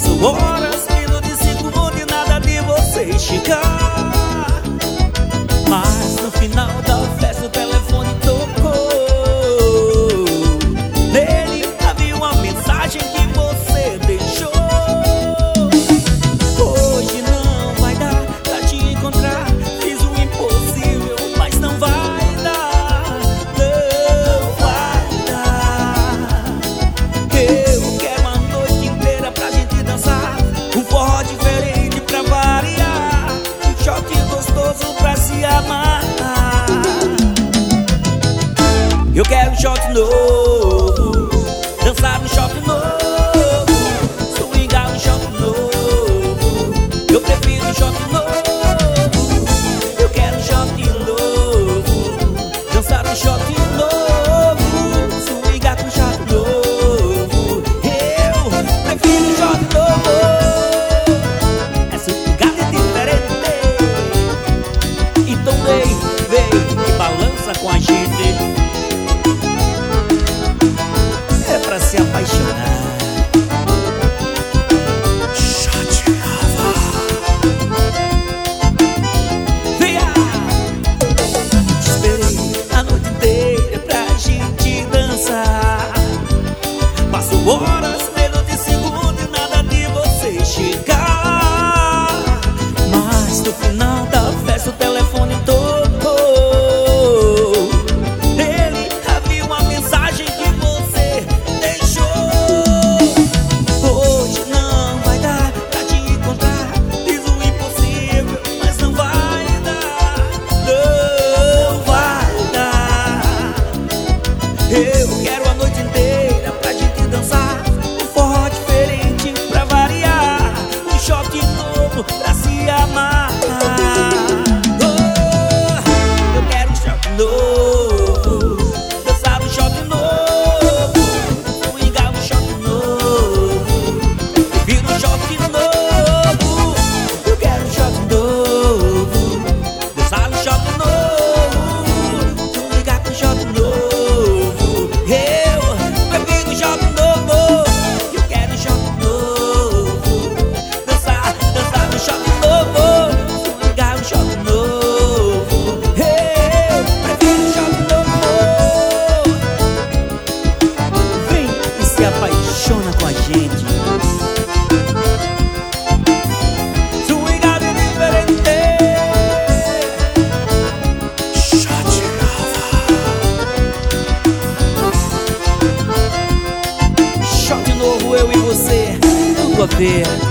Passo horas, minutos e segundos e nada de você chegar. Mas no final da festa o telefone tocou. Nele havia uma mensagem que você deixou. Hoje não vai dar pra te encontrar. Fiz o impossível, mas não vai dar. Não vai dar. Eu quero a noite inteira pra gente dançar. Um forró diferente pra variar. Um shot gostoso pra se amar. Eu quero um shot novo, dançar um shot novo, swingar um shot novo. Eu prefiro um shot novo. Eu quero um shot novo, dançar um shot novo, swingar com um shot novo. Eu prefiro um shot novo. É swingar é diferente. Então vem e balança com a gente. É pra se apaixonar. Chateava. Venha! Te esperei a noite inteira pra gente dançar. Passo horas, minutos e segundos e nada de você chegar. Mas no final da festa o telefone tocou. Nele havia uma mensagem que você deixou. Hoje não vai dar pra te encontrar. Fiz o impossível, mas não vai dar. Não vai dar. Eu quero a noite inteira pra gente dançar. Um forró diferente pra variar. Um shot novo pra se amar. Oh, eu quero um shot novo, dançar um shot novo, swingar um shot novo. Prefiro um shot novo. Eu quero um shot novo, dançar um shot novo, swingar com um shot novo. Eu prefiro um shot novo. Eu quero um shot novo, dançar um shot novo, swingar um shot novo. Eu prefiro um shot novo. Vem e se apaixona com a gente. Swingar é diferente. Chateava. Shot novo, eu e você, tudo a ver.